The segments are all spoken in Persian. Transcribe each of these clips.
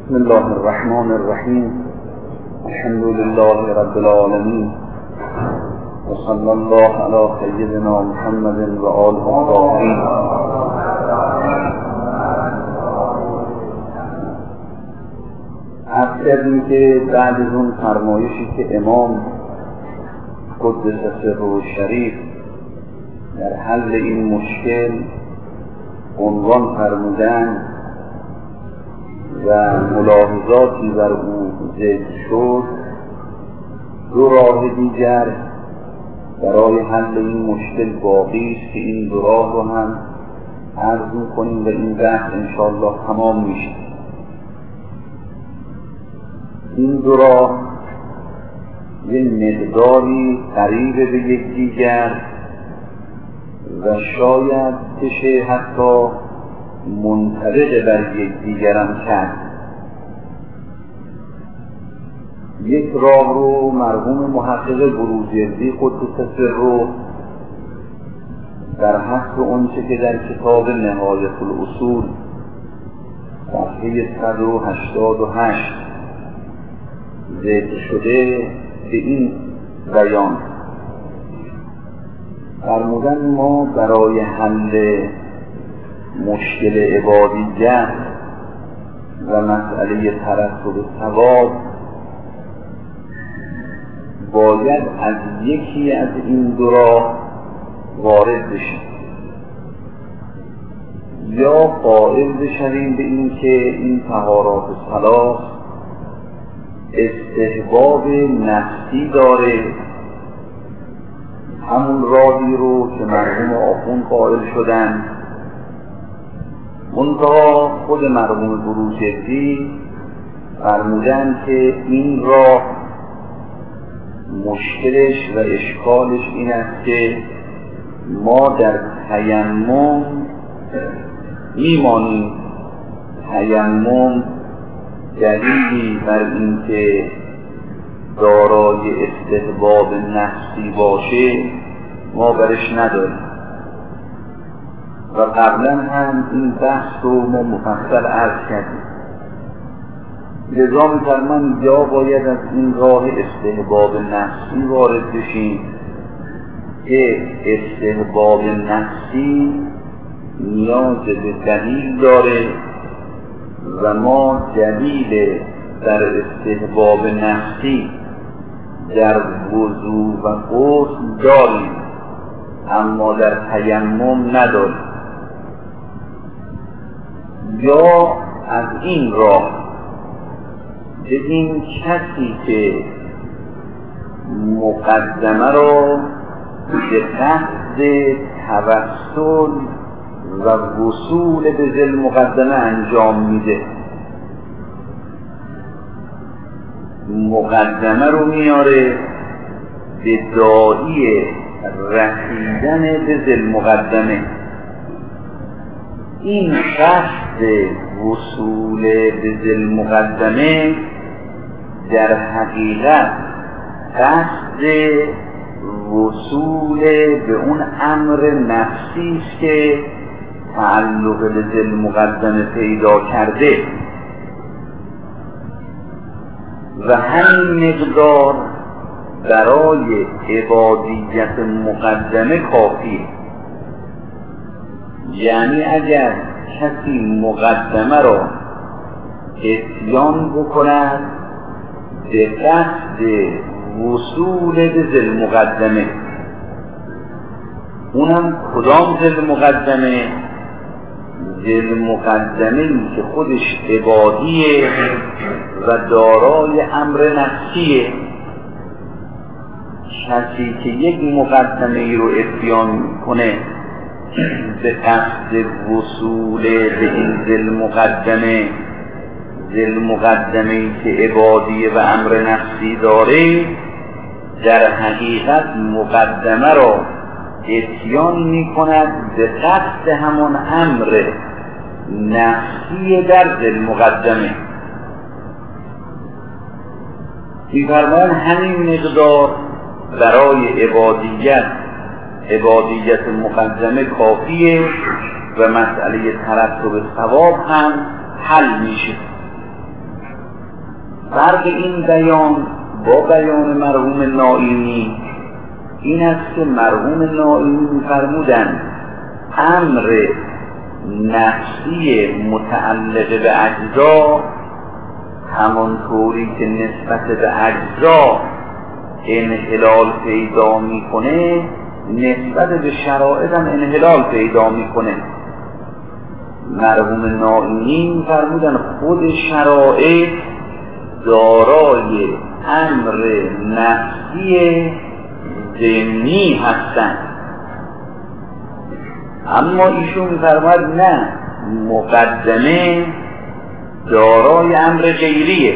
بسم الله الرحمن الرحیم. الحمد لله رب العالمین و صلی الله علی سیدنا محمد و آله الطاهرین. عرض کردیم که بعد از اون فرمایشی که امام قدس سره شریف در حل این مشکل عنوان فرمودند و ملاحظاتی بر او ذکر شد، دو راه دیگر برای حل این مشکل باقی است که این دو راه رو هم عرض می‌کنیم و این بحث انشاءالله تمام میشه. این دو راه یه مقداری قریب به یکدیگر و شاید بشه حتی منطبق بر یکدیگر هم کرد. یک راه رو مرحوم محقق بروجردی قدس سره در حسب اونچه که در کتاب نهایت الاصول صفحه 188 ذکر شده به این بیان فرمودن: ما برای حل مشکل عبادیت و مسئله ترتب ثواب باید از یکی از این دو راه وارد بشیم، یا قائل بشویم به این که این طهارات ثلاث استحباب نفسی داره، همون راهی رو که مرحوم آخوند قائل شدن. منتها خود مرحوم بروجردی فرمودن که این راه مشکلش و اشکالش این است که ما در تیمم میمانیم. تیمم دلیلی بر این که دارای استحباب نفسی باشه ما برش نداریم و قبلا هم این بحث رو ما مفصل عرض کردیم. لذا می‌فرمایند یا باید از این راه استحباب نفسی وارد بشیم که استحباب نفسی نیاز به دلیل داره و ما دلیل در استحباب نفسی در وضو و غسل داریم اما در تیمم نداریم. یا از این راه به این کسی که مقدمه را به قصد توسل و وصول به ذل مقدمه انجام میده، مقدمه رو میاره به داعی رسیدن به ذل مقدمه. این قصد وصول به ذل مقدمه در حقیقت قصد وصول به اون امر نفسی است که تعلق به ذل مقدمه پیدا کرده و همین مقدار برای عبادیت مقدمه کافیه. یعنی اگر کسی مقدمه را اتیان بکند به قصد وصول به ذل مقدمه، اونم کدام ذل مقدمه؟ ذل مقدمه‌ای که خودش عبادیه و دارای امر نفسیه. کسی که یک مقدمه ای رو اتیان کنه به قصد وصول به این ذل مقدمه ای که عبادیه و امر نفسی داره، در حقیقت مقدمه را اتیان می کند به قصد همون امر نفسی در ذل مقدمه. می‌فرمایند همین مقدار برای عبادیت مقدمه کافیه و مسئله ترتب ثواب هم حل میشه. فرق این بیان با بیان مرحوم نائینی این است که مرحوم نائینی می‌فرمودند امر نفسی متعلق به اجزا همانطوری که نسبت به اجزا انحلال پیدا میکنه نسبت به شرایط هم انحلال پیدا میکنه. مرحوم نائینی فرمودن خود شرایط دارای امر نفسی ضمنی هستند، اما ایشون می‌فرماید نه، مقدمه دارای امر غیریه.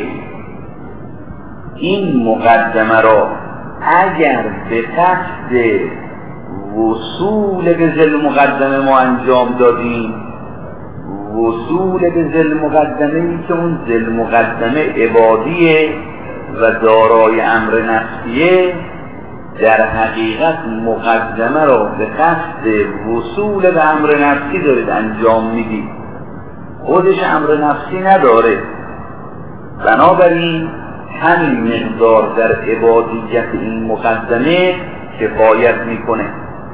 این مقدمه را اگر به قصد وصول به ذل مقدمه ما انجام دادیم، وصول به ذل مقدمه ای که اون ذل مقدمه عبادیه و دارای امر نفسیه، در حقیقت مقدمه را به قصد وصول به امر نفسی دارید انجام میدید، خودش امر نفسی نداره. بنابراین همین مقدار در عبادیت این مقدمه کفایت میکنه.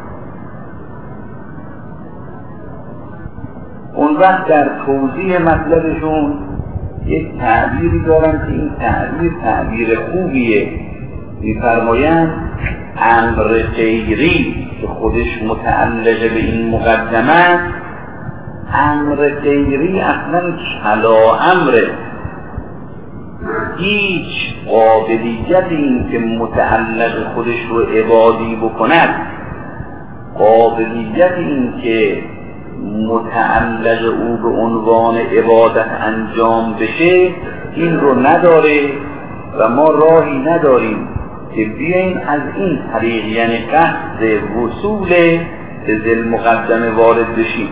اون وقت در توضیح مطلبشون یک تعبیری دارن که این تعبیر خوبیه. میفرمایند امر غیری که خودش متعلق به این مقدمه، امر غیری اصلا کلا امره، هیچ قابلیت این که متعلق خودش رو عبادی بکند، قابلیت این که متعلق او به عنوان عبادت انجام بشه این رو نداره و ما راهی نداریم که بیاییم از این طریق یعنی قصد وصول به ذل مقدمه وارد بشیم.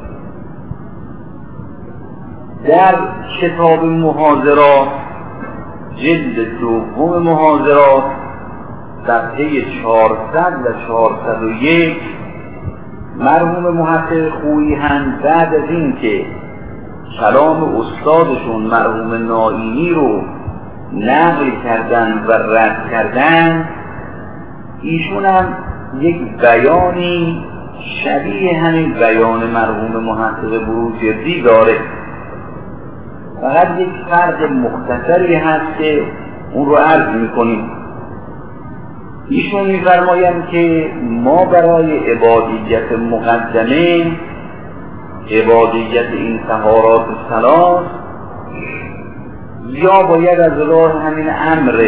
در کتاب محاضرات جلد دوم محاضرات صفحه 400 و 401 مرحوم محقق خویی هم بعد از این که کلام استادشون مرحوم نائینی رو نقل کردن و رد کردن، ایشون هم یک بیانی شبیه همین بیان مرحوم محقق بروجردی داره، فقط یک فرق مختصری هست که اون رو عرض میکنیم. ایشون میفرمایند که ما برای عبادیت مقدمه، عبادیت این طهارات ثلاث، یا باید از راه همین امر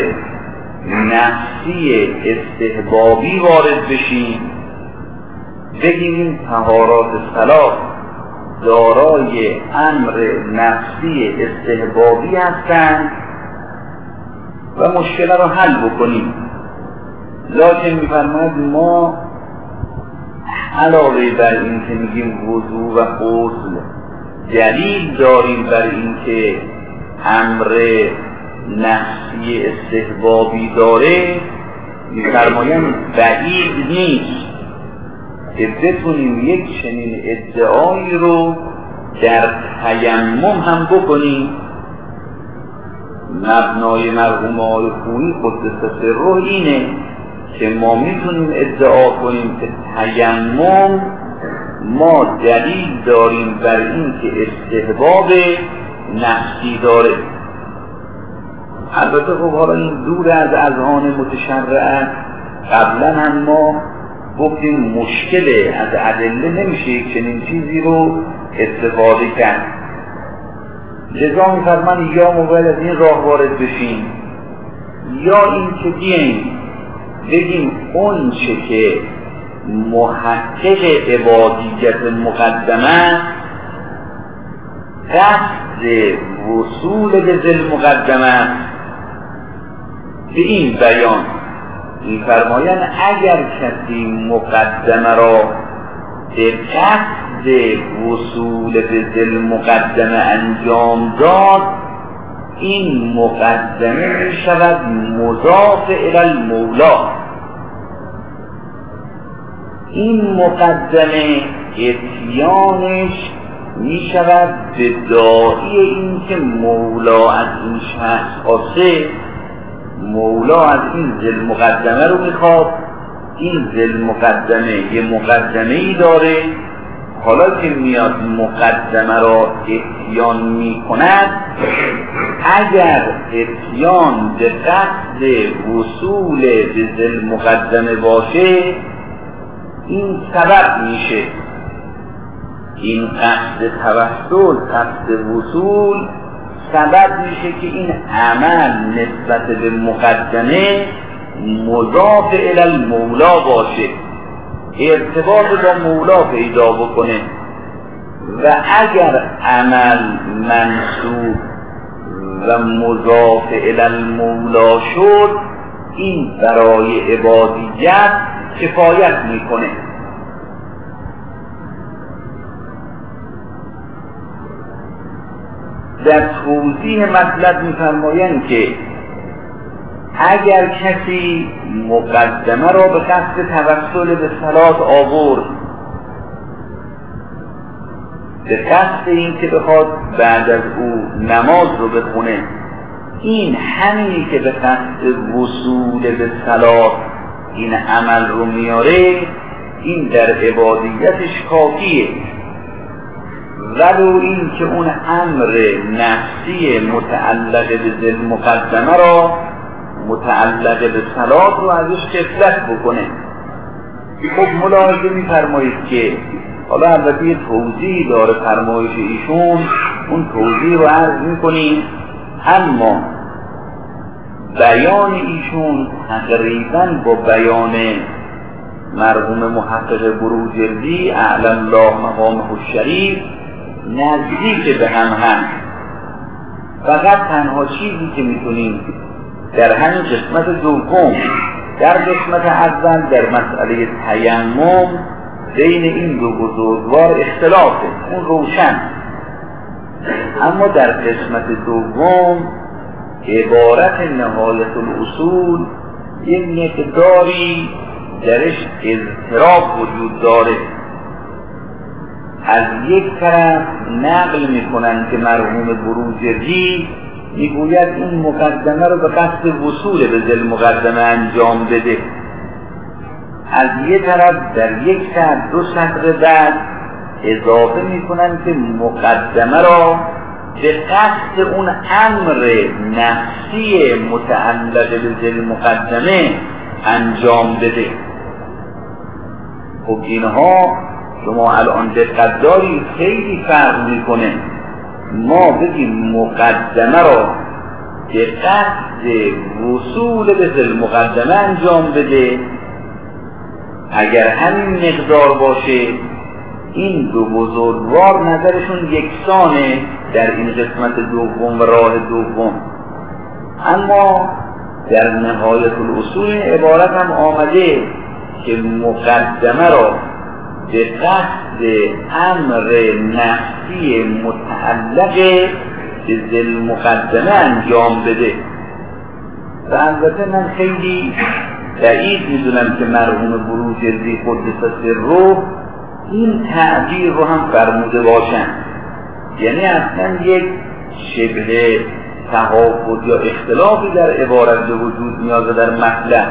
نفسی استحبابی وارد بشیم، بگیم این طهارات ثلاث دارای امر نفسی استحبابی هستند و مشکل رو حل بکنیم. لکن میفرماید ما علاوه بر این که میگیم وضو و غسل دلیل داریم بر این که امر نفسی استحبابی داره، میفرمایند بعید نیست که بتونیم یک چنین ادعایی رو در تیمم هم بکنیم. مبنای مرحوم آقای خویی قدس سره اینه که ما میتونیم ادعا کنیم که تیمم ما دلیل داریم بر این که استحباب نفسی داره. البته خب حالا این دور از اذهان متشرعه، قبلا هم ما گفتیم مشکل از ادله نمیشه یک چنین چیزی رو استفاده کرد. لذا میفرمان یا موبایل از این راه وارد بشیم یا این که بگیم اون چه که محقق عبادیت مقدمه قصد وصول به ذل مقدمه. به این بیان می‌فرمایند اگر کسی مقدمه را به قصد وصول به ذل مقدمه انجام داد، این مقدمه می شود مضاف الی المولا. این مقدمه اتیانش می شود به داعی این که مولا از این شخص خواسته، مولا از این ذل مقدمه رو میخواد، این ذل مقدمه یه مقدمه ای داره، حالا که میاد مقدمه را اتیان می کند، اگر اتیان به قصد وصول به ذل مقدمه باشه این سبب میشه، این قصد توسل، قصد وصول سبب میشه که این عمل نسبت به مقدمه مضاف الی المولا باشه، ارتباط با مولا پیدا بکنه. و اگر عمل منسوب و مضاف الی المولا شد این برای عبادیت کفایت میکنه. در توضیح مطلب می‌فرمایند که اگر کسی مقدمه را به قصد توسل به صلات آورد، به قصد این که بخواد بعد از او نماز رو بخونه، این همینی که به قصد وصول به صلات این عمل رو میاره، این در عبادیتش کافیه. ولو این که اون امر نفسی متعلق به ذل مقدمه را متعلق به صلات رو ازش غفلت بکنه. خب ملاحظه می‌فرمایید که حالا البته یه توضیح داره فرمایش ایشون، اون توضیح رو عرض می‌کنیم، اما بیان ایشون تقریباً با بیان مرحوم محقق بروجردی اعلی الله مقامه الشریف نزدیک به هم هست. فقط تنها چیزی که میتونیم در همین قسمت دوم، در قسمت اول در مسئله تیمم بین این دو بزرگوار اختلافه، اون روشن، اما در قسمت دوم عبارت نهایت الاصول یک مقداری درش اضطراب وجود داره. از یک طرف نقل میکنن که مرحوم بروجردی میگوید این مقدمه رو به قصد وصول به ذل مقدمه انجام بده، از یک طرف در یک سطر دو سطر بعد اضافه میکنن که مقدمه را به قصد اون امر نفسی متعلق به ذل مقدمه انجام بده. خب اینها شما الان دقت دارید خیلی فرق میکنه. ما بگیم مقدمه را به قصد وصول به ذل مقدمه انجام بده، اگر همین مقدار باشه این دو بزرگوار نظرشون یکسانه در این قسمت دوم و راه دوم. اما در نهایت الاصول عبارت هم آمده که مقدمه را به قصد امر نفسی متعلق به ذل مقدمه انجام بده. و البته من خیلی بعید میدونم که مرحوم بروجردی قدس سره این تعبیر رو هم فرموده باشن، یعنی اصلا یک شبه تفاوت یا اختلافی در عبارت به وجود میاد در مطلب.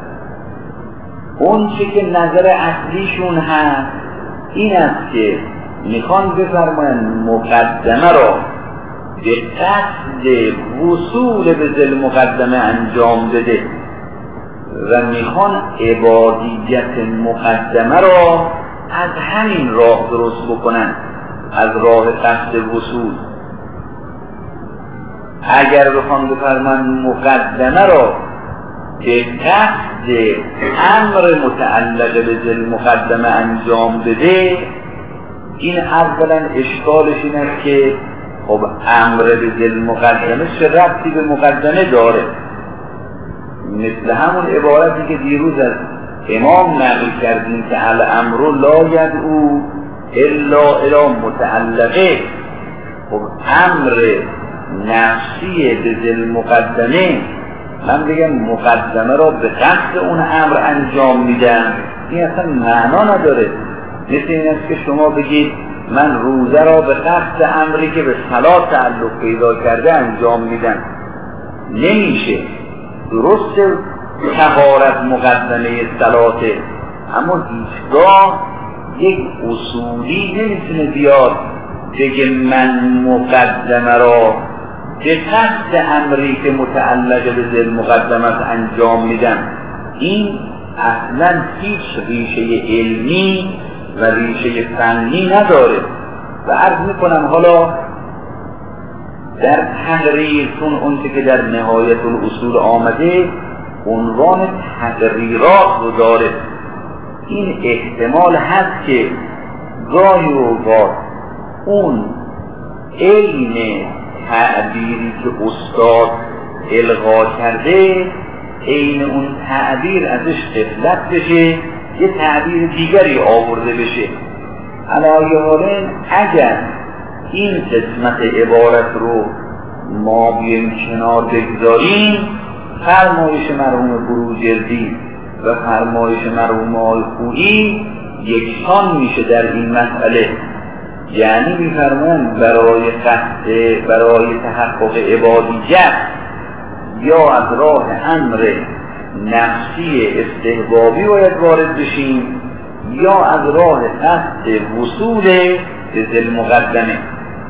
اون چه که نظر اصلیشون هست این است که میخوان بفرمایند مقدمه را به قصد وصول به ذل مقدمه انجام بده و میخوان عبادیت مقدمه را از همین راه درست بکنن، از راه قصد وصول. اگر بخوان بفرمایند مقدمه را به قصد امر متعلق به ذل مقدمه انجام بده، این اولا اشکالش این است که خب امر به ذل مقدمه چه ربطی به مقدمه داره؟ مثل همون عبارتی که دیروز از امام نقل کردیم که الامر لا یدعو الا الی متعلقه. خب امر نفسی به ذل مقدمه، من بگم مقدمه را به قصد اون امر انجام میدم، این اصلا معنا نداره. مثل این است که شما بگید من روزه را به قصد امری که به صلاة تعلق پیدا کرده انجام میدم. نمیشه. درسته طهارت مقدمه صلاته، اما هیچگاه یک اصولی نمیتونه بیاد بگه من مقدمه را به قصد امری که متعلق به ذل مقدمت انجام میدم. این اصلا هیچ ریشه علمی و ریشه فنی نداره. و عرض میکنم حالا در تقریر، چون اونچه که در نهایت الاصول آمده عنوان تقریرات رو داره، این احتمال هست که گاهی اوقات اون علم تعبیری که استاد القا کرده عین اون تعبیر ازش غفلت بشه، یه تعبیر دیگری آورده بشه. علی حال اگر این قسمت عبارت رو ما بیایم کنار بگذاریم، فرمایش مرحوم بروجردی و فرمایش مرحوم آقای خویی یکسان میشه در این مسئله. یعنی میفرمون برای تحقق عبادیت یا از راه امر نفسی استحبابی باید وارد بشیم یا از راه قصد وصول به ذل مقدمه.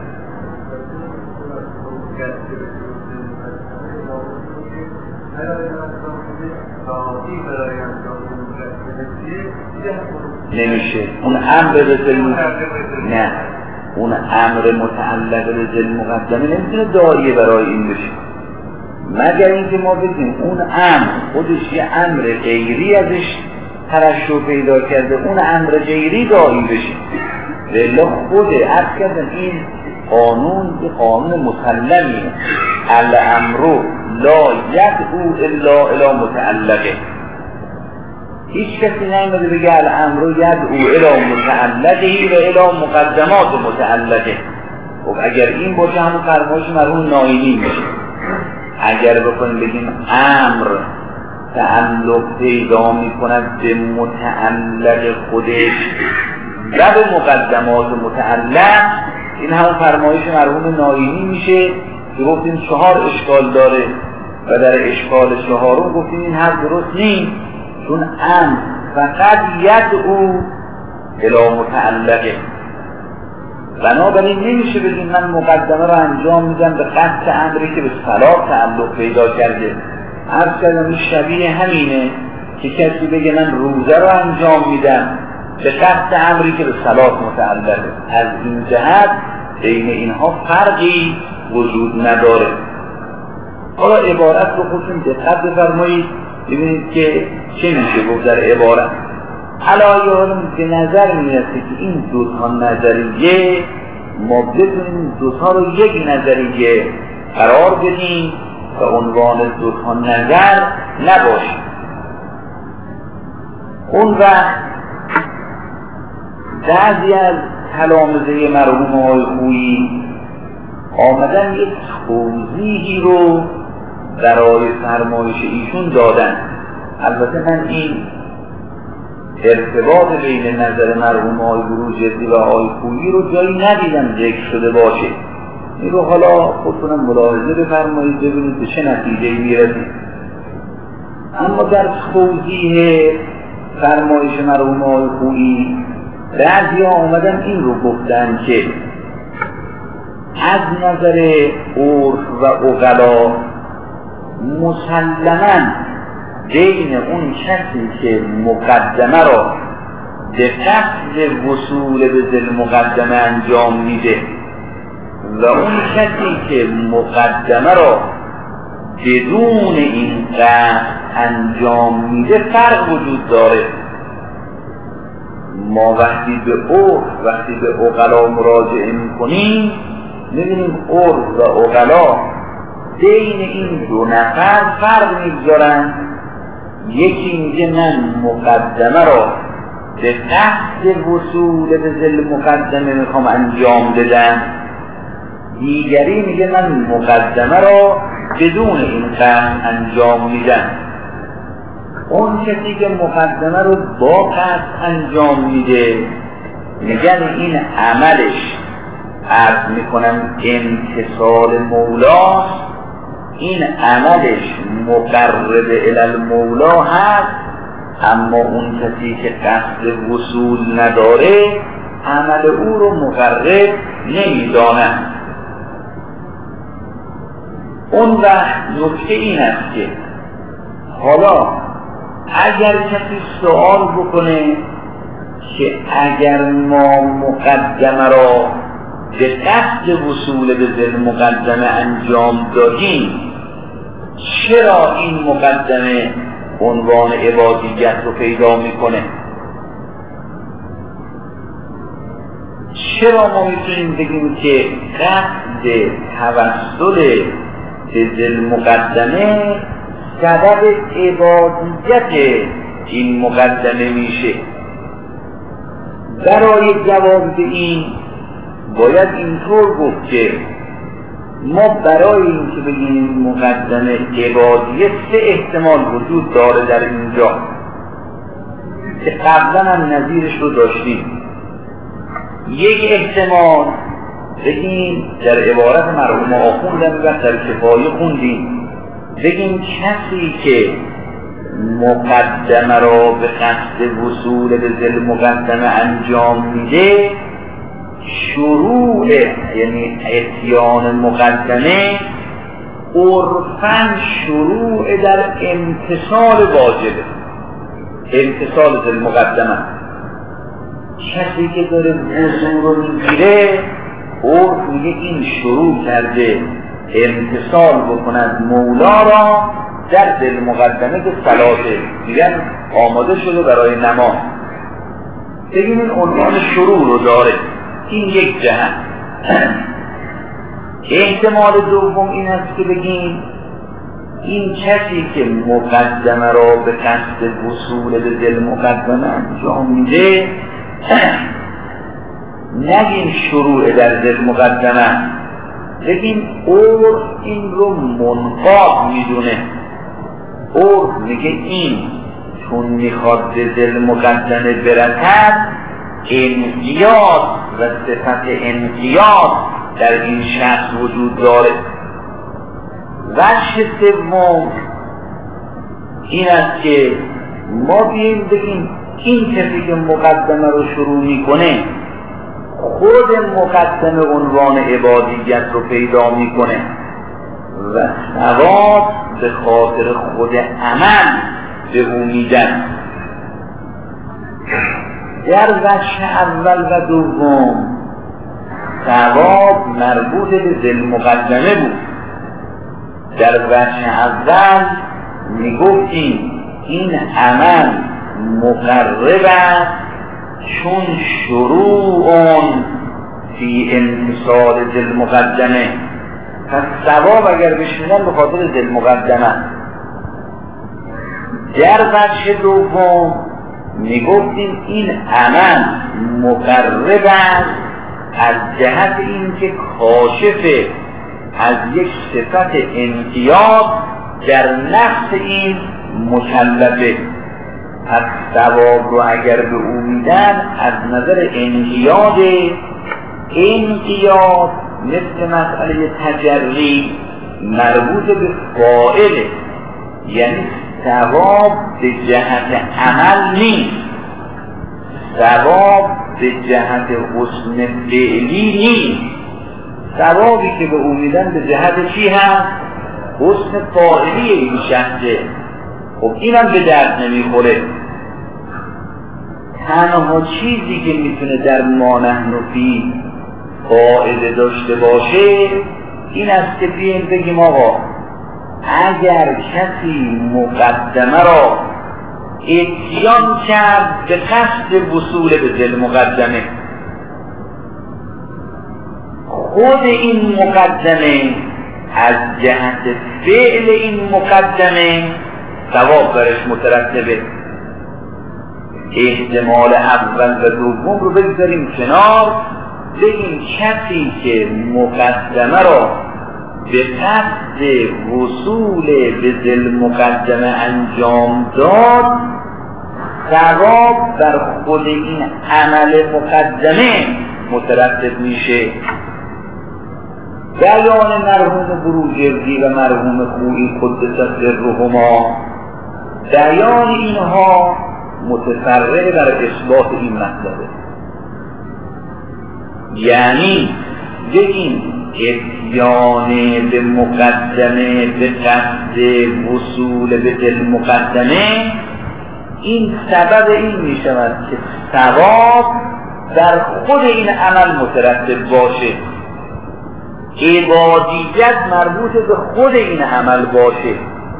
نمیشه. اون امر نه، اون امر متعلق به ذل مقدمه نمیتونه داعیه برای این بشه، مگر اینکه ما بگیم اون امر خودش یه امر غیری ازش ترشح پیدا کرده، اون امر غیری داعی بشه. ولی خود عرض کردن این قانون یه قانون مسلمیه، الامر لا یدعو الا الی متعلقه. هیچ کسی نمیده بگه الامر یدعو الی متعلقه و الی مقدمات متعلقه. خب اگر این باشه همون فرمایش مرحوم نایمی میشه. اگر بکنیم بگیم امر تعلق پیدا میکند به متعلق خودش و به مقدمات متعلق، این همون فرمایش مرحوم نایمی میشه که گفتیم 4 اشکال داره و در اشکال 4 گفتیم این حرف درست نیست، چون امر فقط یدعو الی متعلقه. بنابراین نمیشه بگیم من مقدمه رو انجام میدم به قصد امری که به صلاة تعلق پیدا کرده. عرض کردم شبیه همینه که کسی بگه من روزه رو انجام میدم به قصد امری که به صلاة متعلقه. از این جهت بین اینها فرقی وجود نداره. حالا عبارت رو خودتون دقت بفرمایید ببینید که چه میشه گفت در عبارت. علایه به نظر میرسه که این 2 نظریه ما بتونیم 2 رو یک نظریه قرار بدیم و عنوان 2 نظر نباشه. اون وقت بعضی از تلامذه مرحوم آقای خویی آمدن یک توضیحی رو برای فرمایش ایشون دادن. البته من این ارتباط بین نظر مرحوم آقای بروجردی و آقای خویی رو جایی ندیدم ذکر شده باشه. این رو حالا خودتونم ملاحظه بفرمایید ببینید به چه نتیجه‌ای میرسید. اما در توضیح فرمایش مرحوم آقای خویی بعضی ها آمدن این رو گفتن که از نظر عرف و عقلا مسلماً بین اون کسی که مقدمه را به قصد وصول به ذل مقدمه انجام میده و اون کسی که مقدمه را بدون این قصد انجام میده فرق وجود داره. ما وقتی به عرف وقتی به عقلا مراجعه میکنیم میبینیم عرف و عقلا بین این 2 نفر فرق میگذارن. یکی میگه من مقدمه را به قصد وصول به ذل مقدمه میخوام انجام بدم، دیگری میگه من مقدمه را بدون این قصد انجام میدم. اون کسی که مقدمه رو با قصد انجام میده میگن این عملش عرض میکنم امتثال مولاست، این عملش مقرب الی المولا هست، اما اون کسی که قصد وصول نداره عمل او رو مقرب نمیداند. اون وقت نکته این است که حالا اگر کسی سوال بکنه که اگر ما مقدمه را به قصد وصول به ذل مقدمه انجام دادیم، چرا این مقدمه عنوان عبادیت رو پیدا میکنه؟ چرا ما میتونیم بگیم که قصد توسل به ذل مقدمه سبب عبادیت این مقدمه میشه؟ برای جواب به این باید اینطور گفت که ما برای این که بگیم مقدمه عبادیت سه احتمال وجود داره در اینجا که قبلا هم نظیرش رو داشتیم. یک احتمال بگیم در عبارت مرحوم آخوندم و در کفایه خوندیم، بگیم کسی که مقدمه را به قصد وصول به ذل مقدمه انجام میده، شروع یعنی اتیان مقدمه عرفاً شروع در امتثال واجبه، امتثال ذل مقدمه. کسی که داره وضو رو میگیره عرف میگه این شروع کرده امتثال بکند مولا را در ذل مقدمه که صلاته، میگن آماده شده برای نماز. بگیم این عنوان شروع رو داره، این یک جهت. احتمال دوم این است که بگیم این کسی که مقدمه را به قصد وصول به ذل مقدمه انجام میده، نگیم شروع در ذل مقدمه، بگیم عرف این رو منقاد میدونه. عرف میگه این چون میخواد به ذل مقدمه برسد، انقیاد و صفت انقیاد در این شخص وجود داره. وجه سوم این است که ما بیاییم بگیم این کسی که مقدمه رو شروع میکنه خود مقدمه عنوان عبادیت رو پیدا میکنه و ثواب به خاطر خود عمل به او میدن. در وجه اول و دوم ثواب مربوط به ذل مقدمه بود. در وجه اول میگفتیم این عمل مقرب است چون شروع فی امتثال ذل مقدمه، پس ثواب اگر بشنیدن به خاطر ذل مقدمه. در وجه دوم میگفتیم این عمل مقرب است از جهت اینکه کاشف از یک صفت انقیاد در نفس این مکلفه، پس ثواب رو اگر به او میدن از نظر انقیاد مثل مسئله تجری مربوط به فاعله، یعنی ثواب به جهت عمل نیست، ثواب به جهت حسن فعلی نیست. ثوابی که به او میدن به جهت چی هست؟ حسن فاعلی این شخصه. خب اینم به درد نمیخوره. تنها چیزی که میتونه در ما نحن فی فائده داشته باشه این است که بیایم بگیم آقا اگر کسی مقدمه را اتیان کرد به قصد وصول به ذل مقدمه، خود این مقدمه از جهت فعل این مقدمه ثواب برش مترتبه. احتمال اول و دوم رو بگذاریم کنار، بگیم کسی که مقدمه را به قصد وصول به ذل مقدمه انجام داد ثواب بر خود این عمل مقدمه مترتب میشه. بیان مرحوم بروجردی و مرحوم خویی قدس سرهما، بیان اینها متفرع بر اثبات این مطلبه. یعنی بگیم اتیان به مقدمه به قصد وصول به دل مقدمه، این سبب این می شود که ثواب در خود این عمل مترتب باشه، عبادیت مربوط به خود این عمل باشه.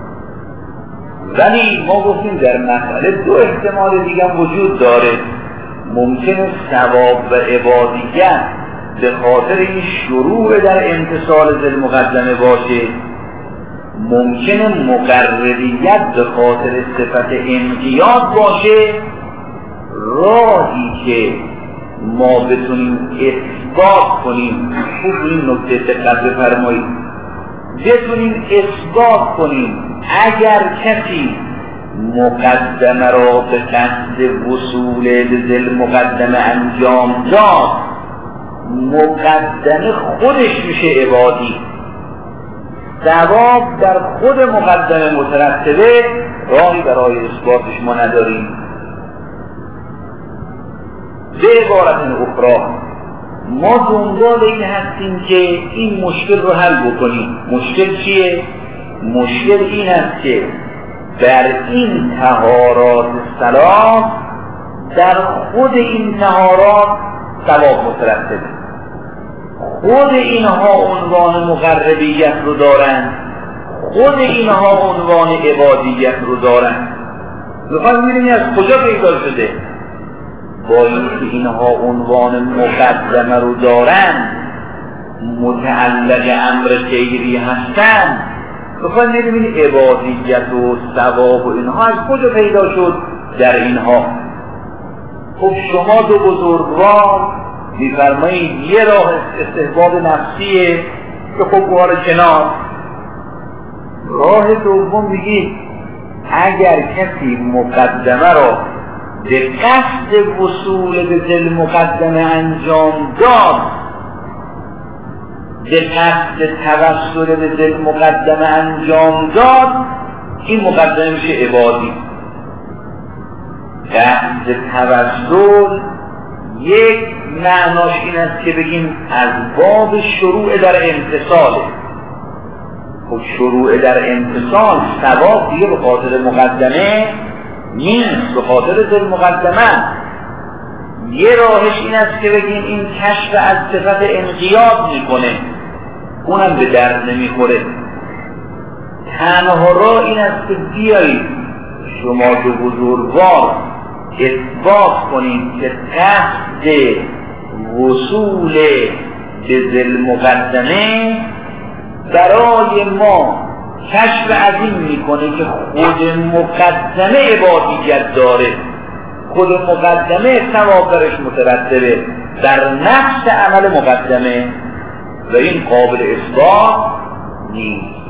ولی ما گفتیم در مسئله دو احتمال دیگه وجود داره. ممکنه ثواب و عبادیت به خاطر این شروع در امتثال ذی المقدمه باشه، ممکنه مقرریت به خاطر صفت انقیاد باشه. راهی که ما بتونیم اثبات کنیم، خوب این نکته دقت بفرمایید، بتونیم اثبات کنیم اگر کسی مقدمه را به قصد وصول به ذی المقدمه انجام داد، مقدمه خودش میشه عبادی، ثواب در خود مقدمه مترتبه، راهی برای اثباتش ما نداریم. به عبارت اخرى ما دنبال این هستیم که این مشکل رو حل بکنیم. مشکل چیه؟ مشکل این است که در این طهارات صلاح، در خود این طهارات ثواب مترتبه. خود اینها عنوان مقربیت رو دارن، خود اینها عنوان عبادیت رو دارن. میخوایم ببینیم از کجا پیدا شده. با اینکه اینها عنوان مقدمه رو دارن، متعلق امر خیری هستن، میخوایم ببینیم عبادیت و ثواب و اینها از کجا پیدا شد در اینها. خب شما دو بزرگوار میفرمایید یه راه استحباب نفسیه که خب بوار کنار. راه دوم میگید اگر کسی مقدمه را به قصد وصول به ذی المقدمه انجام داد، به قصد توسل به ذی المقدمه انجام داد، این مقدمه میشه عبادی. قصد توسل یک معناش این است که بگیم از باب شروع در امتثاله. خب شروع در امتثال ثواب دیگه به خاطر مقدمه نیست، به خاطر ذی المقدمه. یه راهش این است که بگیم این کشف از صفت انقیاد میکنه، اونم به درد نمیخوره. تنها راه این است که بیایید شما دو بزرگوار اثبات کنید که قصد وصول به ذی المقدمه برای ما کشف عظیم میکنه که خود مقدمه عبادیت داره، خود مقدمه ثواب درش مترتبه در نفس عمل مقدمه و این قابل اثبات نیست.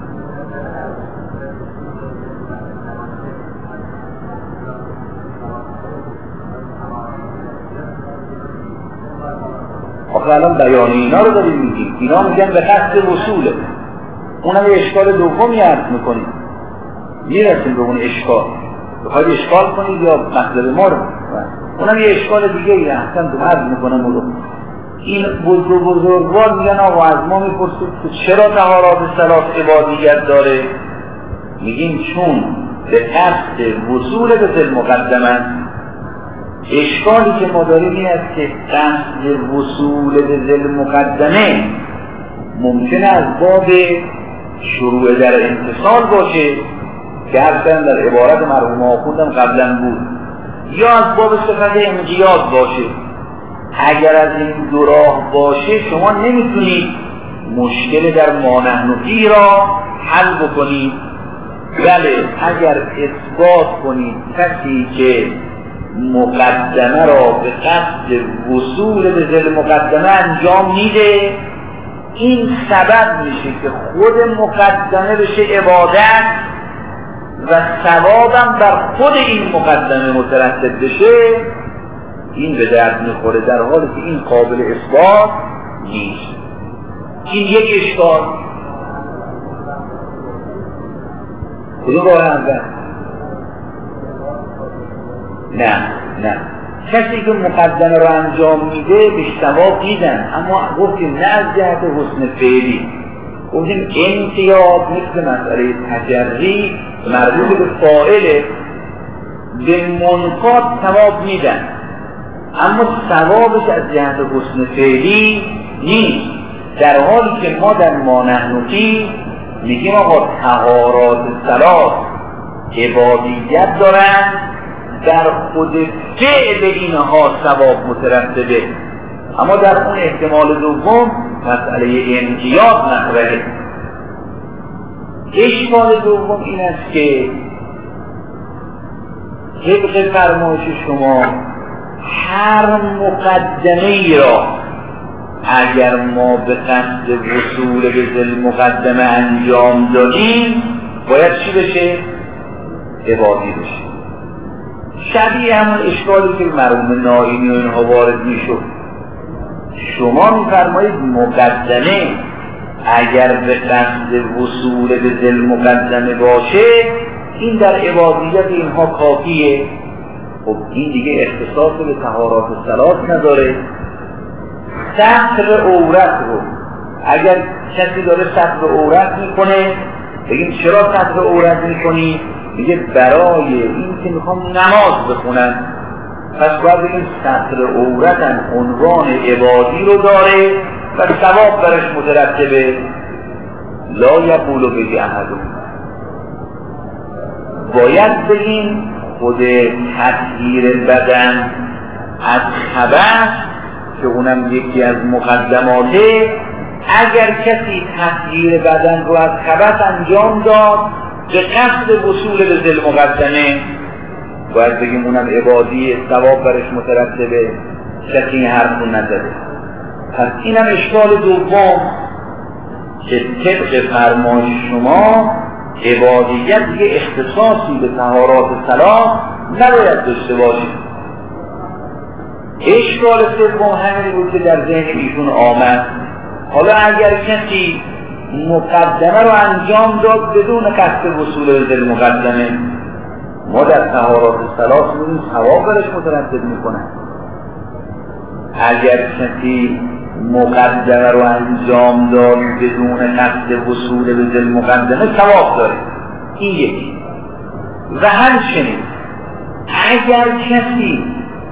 آخه الان بیان اینا رو داریم میگیم، اینا میگن به قصد وصوله. اونم یه اشکال دومی عرض میکنیم، میرسیم به اون اشکال. بخواید اشکال کنید یا مطلب ما رو، اونم یه اشکال دیگه ای احسن تو عرض میکنم اون رو. این بزرگوار میگن آقا از ما میپرسید که چرا طهارات ثلاث عبادیت داره؟ میگیم چون به قصد وصول به ذی المقدمه. اشکالی که ما داریم این است که قصد وصول به ذی المقدمه ممکنه از باب شروع در امتثال باشه که هرچند در عبارت مرحوم آخوندم قبلا بود، یا از باب صفت انقیاد باشه. اگر از این دو راه باشه شما نمیتونید مشکل در ما نحن فیه را حل بکنید. بله اگر اثبات کنید کسی که مقدمه را به قصد وصول به ذی المقدمه انجام میده، این سبب میشه که خود مقدمه بشه عبادت و ثوابم بر خود این مقدمه مترتب بشه، این به درد میخوره، در حالی که این قابل اثبات نیست. این یک اشکال. کدوم راه اول؟ نه کسی که مقدمه رو انجام میده به ثواب میدن، اما گفتیم نه از جهت حسن فعلی، گفتیم امتیاز مثل مسئله تجری مربوط به فاعله، به منکات ثواب میدن، اما ثوابش از جهت حسن فعلی نیست. در حالی که ما در ما نحن فیه میگیم آقا طهارات ثلاث عبادیت دارن، در خود فعل اینها ثواب مترتبه، اما در اون احتمال دوم مسئله امتیاز مطرحه. اشکال دوم این است که طبق فرمایش شما هر مقدمه ای را اگر ما به قصد وصول به ذل مقدمه انجام دادیم باید چی بشه؟ عبادی بشه. شبیه همون اشکالی که مرحوم نائینی و اینها وارد میشد. شما میفرمایید مقدمه اگر به قصد وصول به ذل مقدمه باشه این در عبادیت اینها کافیه. خب این دیگه اختصاص به طهارات ثلاث نداره. ستر عورت رو اگر کسی داره ستر عورت میکنه، بگیم چرا ستر عورت میکنی؟ میگه برای این که میخوام نماز بخونن، پس باید بگیم ستر عورتن عنوان عبادی رو داره و ثواب برش مترتبه. لا یقولو بگی احدون، باید بگیم خود تطهیر بدن از خبث که اونم یکی از مقدماته، اگر کسی تطهیر بدن رو از خبث انجام داد به قصد وصول به ذل مقدمه، باید بگیم اونم عبادی، ثواب برش مترتبه. کسی این حرف رو نزده. پس اینم اشکال دوم که طبق فرمایش شما عبادیت یه اختصاصی به طهارات ثلاث نباید داشته باشید. اشکال سوم همین بود که در ذهن ایشون آمد. حالا اگر کسی مقدمه رو انجام داد بدون قصد وصول به ذل مقدمه، ما در طهارات ثلاث می‌بینیم ثواب برش مترتب میکنن. اگر کسی مقدمه رو انجام داد بدون قصد وصول به ذل مقدمه ثواب داره. این یکی. و همچنین اگر کسی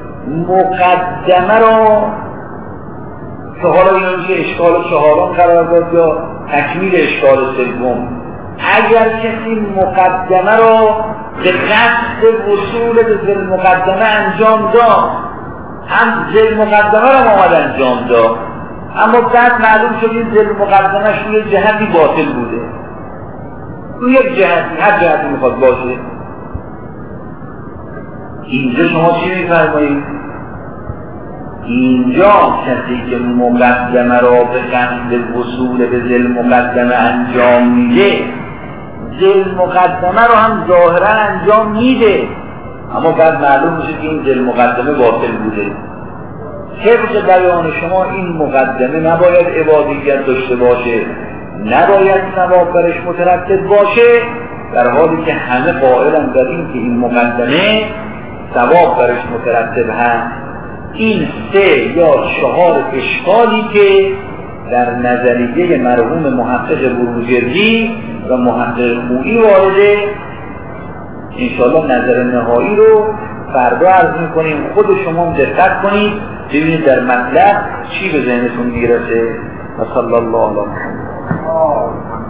مقدمه رو که حالا اینا میشه اشکال چهارم قرار داد یا تکمیل اشکال سوم، اگر کسی مقدمه رو به قصد وصول به ذل مقدمه انجام داد، هم ذل مقدمه رو آمد انجام داد، اما بعد معلوم شد این ذل مقدمهش روی جهتی باطل بوده، روی یک جهتی، هر جهتی میخواد باشه. اینجا شما چی میفرمایید؟ اینجا کسی که مقدمه را به قصد وصول به ذل مقدمه انجام میده، ذل مقدمه رو هم ظاهرا انجام میده، اما بعد معلوم میشه که این ذل مقدمه باطل بوده. طبق بیان شما این مقدمه نباید عبادیت داشته باشه، نباید ثواب برش مترتب باشه، در حالی که همه قائلن در این که این مقدمه ثواب برش مترتب هست. این 3 یا 4 اشکالی که در نظریه مرحوم محقق بروجردی و محقق خویی وارده، انشاءالله نظر نهایی رو فردا عرض میکنیم. خود شما دقت کنید ببینید در مطلب چی به ذهنتون میرسه. و صلی الله علیه و سلم.